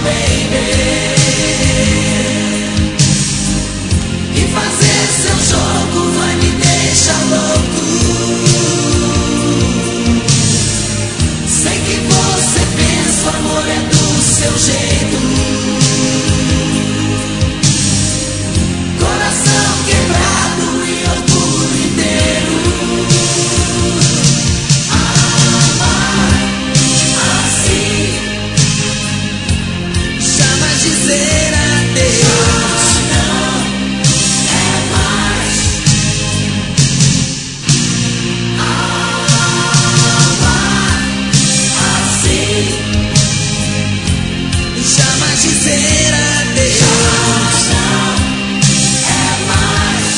baby. E fazer seu jogo vai me deixar louco. Sei que você pensa, o amor é do seu jeito. Coração quebrado e orgulho inteiro. Amar assim, jamais dizer adeus. Não é mais. Amar assim, jamais dizer adeus. Não é mais.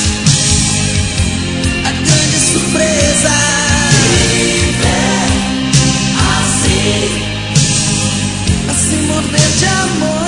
A grande surpresa. Viver assim, assim morder de amor.